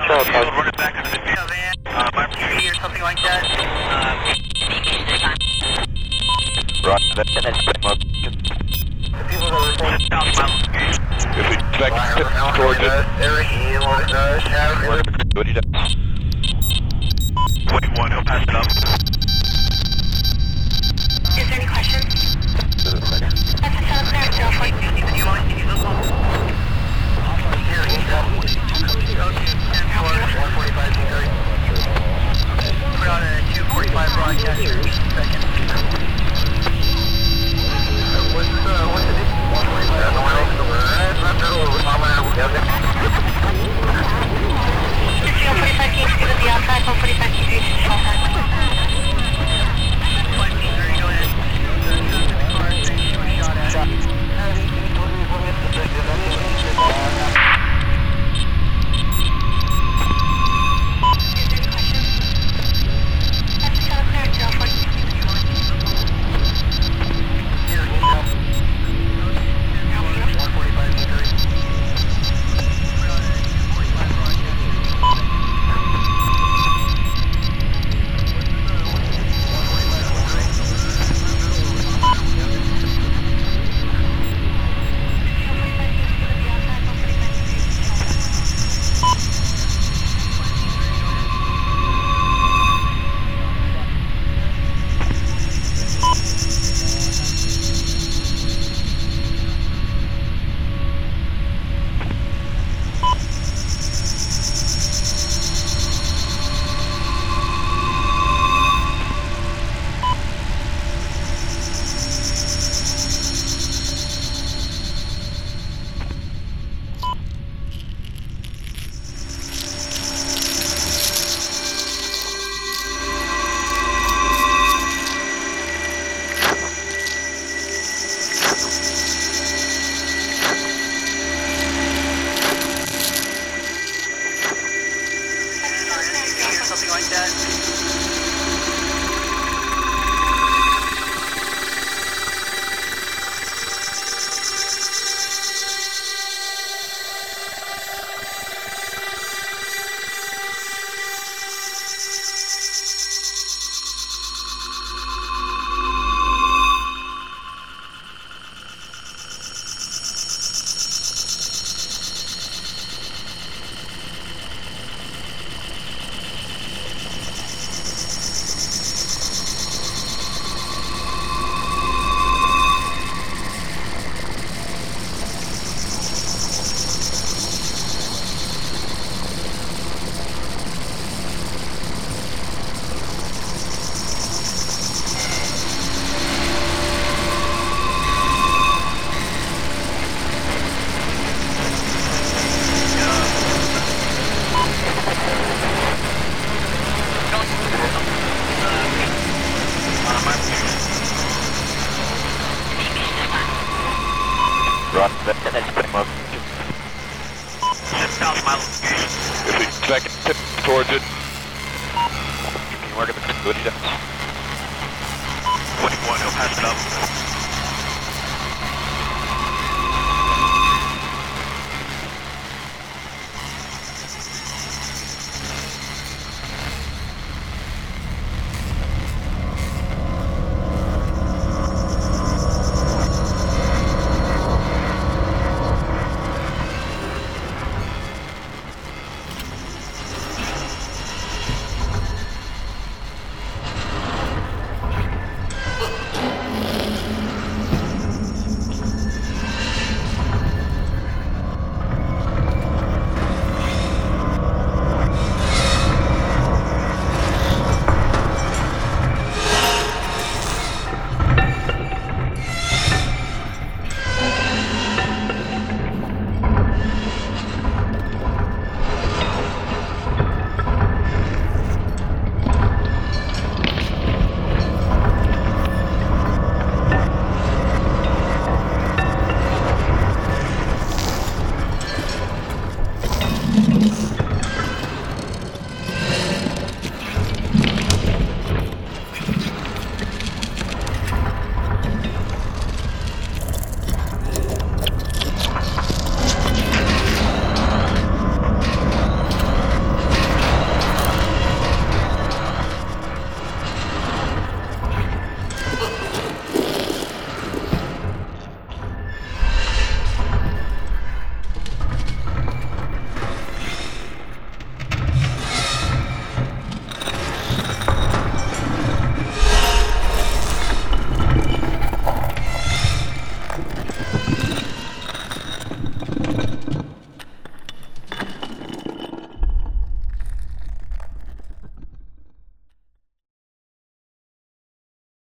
Run it back under the van, Mark or something like that. Right, that's if we expect towards it, what do you do? 21, he'll pass it up. Is there any questions? That's a sound clear, still for you. Do you mind? Can you look over? Put on a 245 broadcaster, second. What's the distance? 45 King Street with the outside, 145 King Street is outside. 5K30, go ahead. Something like that. Right, that's pretty much. Just south of my location. If we expect towards it, you can work at the good. 21, he'll pass it up.